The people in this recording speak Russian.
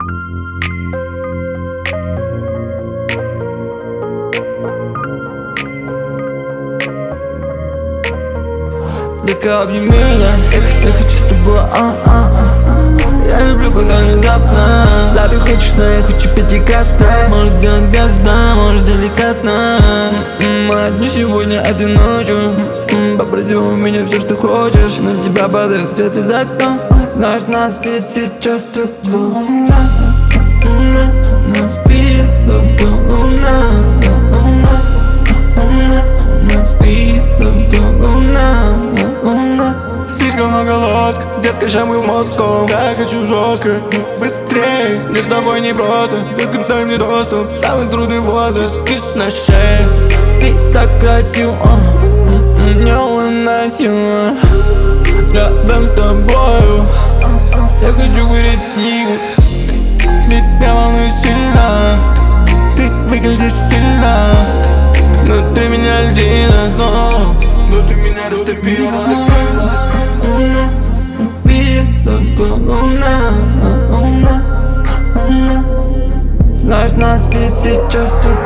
Детка, обними меня, я хочу с тобой, Я люблю, когда внезапно. Да, ты хочешь, но я хочу пятикратно. Может сделать грязно, может деликатно. Мы одни сегодня этой ночью. Попроси у меня все, что хочешь. На тебя падает свет из окна. Знаешь, нас ведь сейчас так луна. Нас видит луна. Нас видит луна. Слишком много ласка, детка, ща мы в Москву. Я хочу жестко, быстрее. Мне с тобой не просто, только дай мне доступ. Самый трудный возраст, кис на шее. Ты так красива, невыносимо. Рядом с тобою я хочу говорить силу. Меня волнует сильно, ты выглядишь сильно. Внутри меня льдина, но внутри меня растопила. Знаешь, нас ведь сейчас тут